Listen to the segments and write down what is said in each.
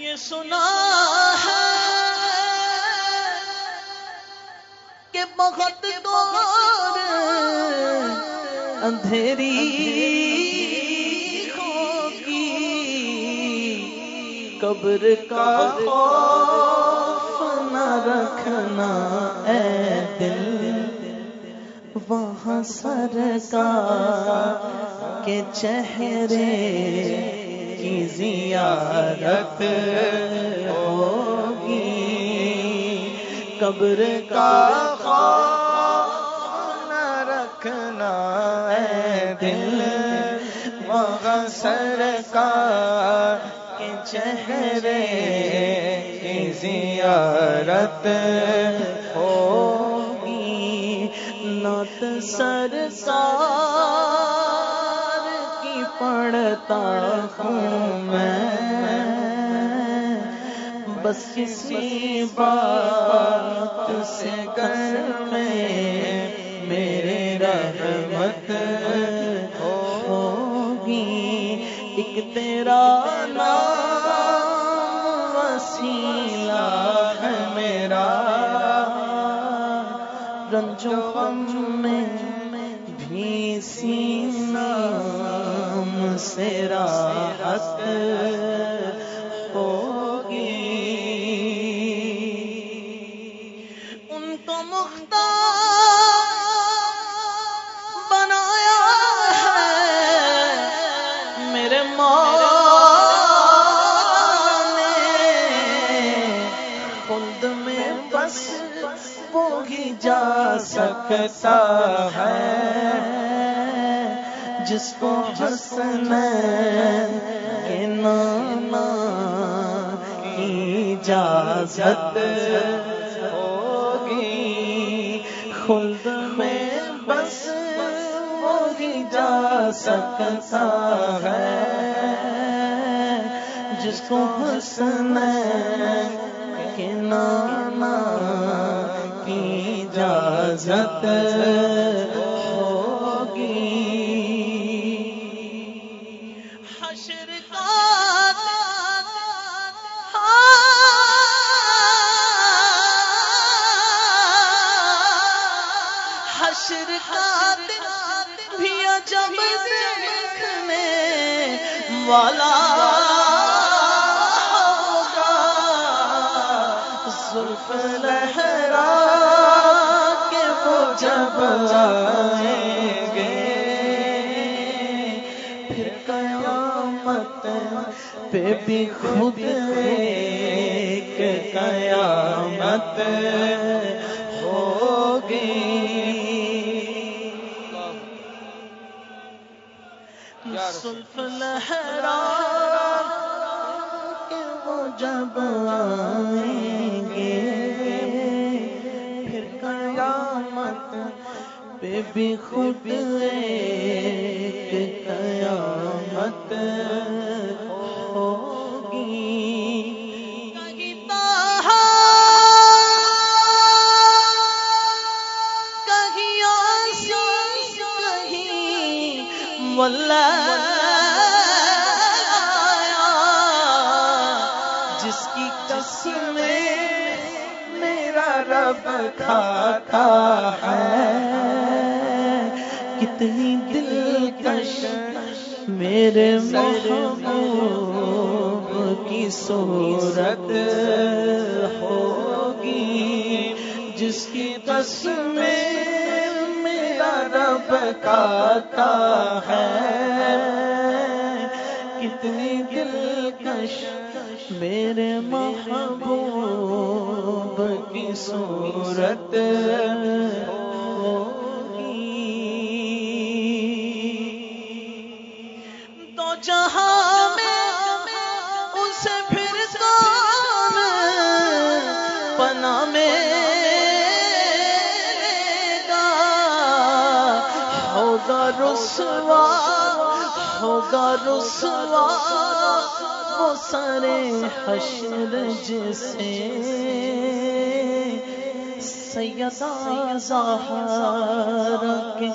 یہ سنا ہے کہ بہت دور اندھیری ہوگی، قبر کا خوف نہ رکھنا اے دل، وہاں سرکار کے چہرے کی زیارت ہوگی، قبر کا خوف نہ رکھنا اے دل، وہاں سرکار کے چہرے کی زیارت ہوگی، نعت سرکار کی پڑھتا ہوں میں، بس کسی بات سے کر میں میرے رحمت ہوگی، ایک تیرا نام وسیلہ ہے میرا، رنج و غم میں بھی اسی نام سے راحت ہوگی، ان کو مختار بنایا ہے میرے مولا نے، خلد میں بس وہی جا سکتا ہے جس کو حسنین کے نانا کی اجازت ہوگی، خلد میں بس وہی جا سکتا ہے جس کو حسنین کے نانا کی اجازت ہوگی، حشر کا حشر کا بھی عجب دیکھنے والا ہوگا، زلف لہرا کے وہ جب آئیں گے، پھر قیامت پہ بھی خود ایک قیامت ہوگی، زلف لہرا کے وہ جب آئیں گے، پھر قیامت پہ بھی خود ایک قیامت ہوگی، کہیں تاہا کہیں آسی کہیں واللہ جس کی قسمیں میرا رب کھاتا ہے، کتنی دلکش میرے محبوب کی صورت ہوگی، جس کی قسمیں میرا رب کھاتا ہے، کتنی دلکش میرے محبوب کی صورت ہوگی، تو جہاں میں ان سے پھر کون پناہ میں گا، ہوگا رسوا ہوگا رسوا وہ سارے حشر جسے سیدہ زہرا کے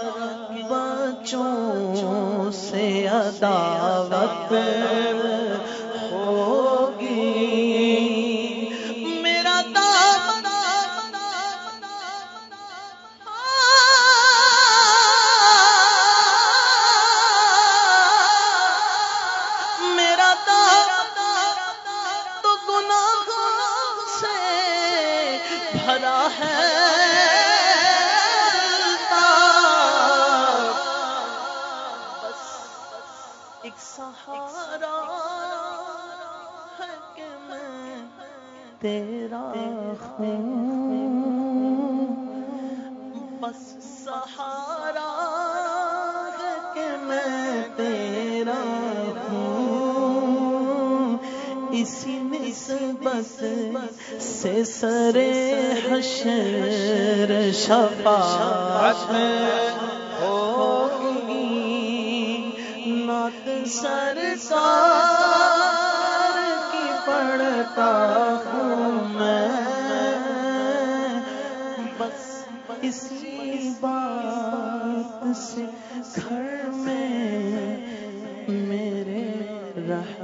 بچوں سے عداوت ہوگی، تیرا ہوں، بس سہارا ہے کہ میں تیرا ہوں، اسی نسبت سے سر حشر شفاعت ہوگی، نعت سرکار کی پڑھتا ہوں میں، بس اسی بات سے گھر میں میرے رہ